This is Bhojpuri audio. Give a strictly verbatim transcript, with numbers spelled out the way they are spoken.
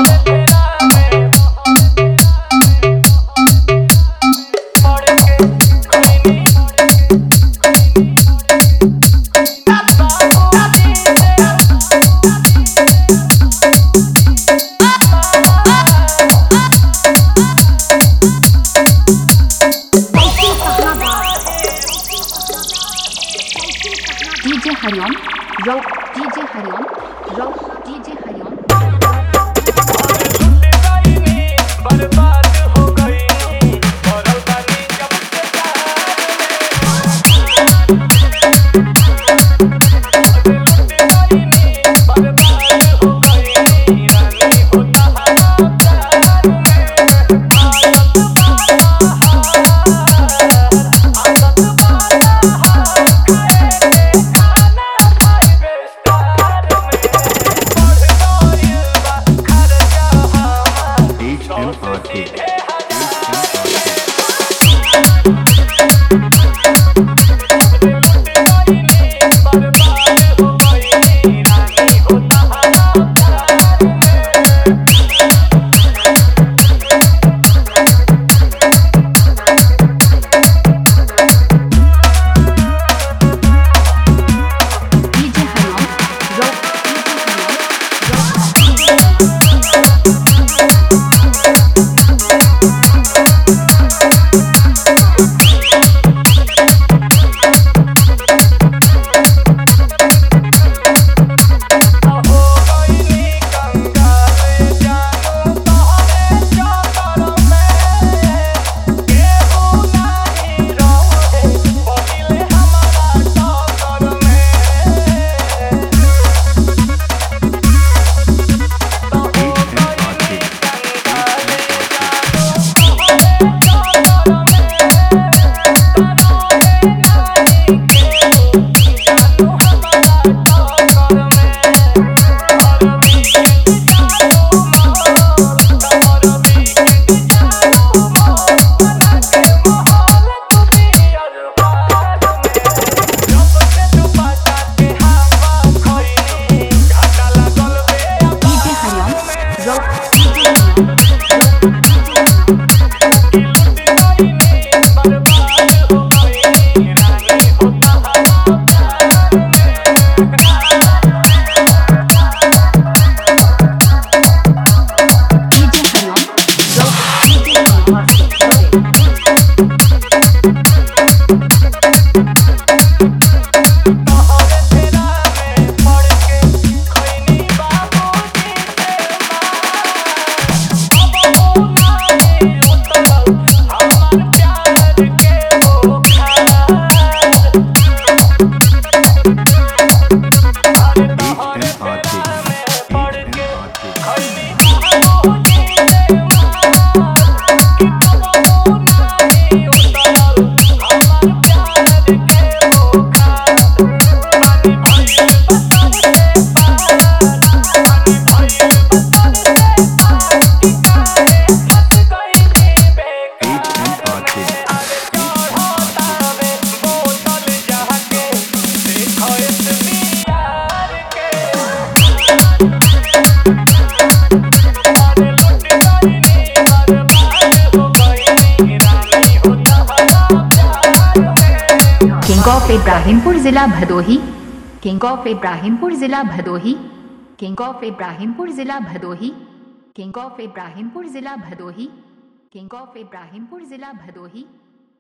डीजे हरिओम रो डीजे हरिओम रो डीजे हरिओम बर्बाद हो गई मरल बानी जब से बर्बाद हो गई रानी होता हवा प्यार में आदत किंग ऑफ इब्राहिमपुर जिला भदोही किंग ऑफ इब्राहिमपुर जिला भदोही किंग ऑफ इब्राहिमपुर जिला भदोही किंग ऑफ इब्राहिमपुर जिला भदोही किंग ऑफ इब्राहिमपुर जिला भदोही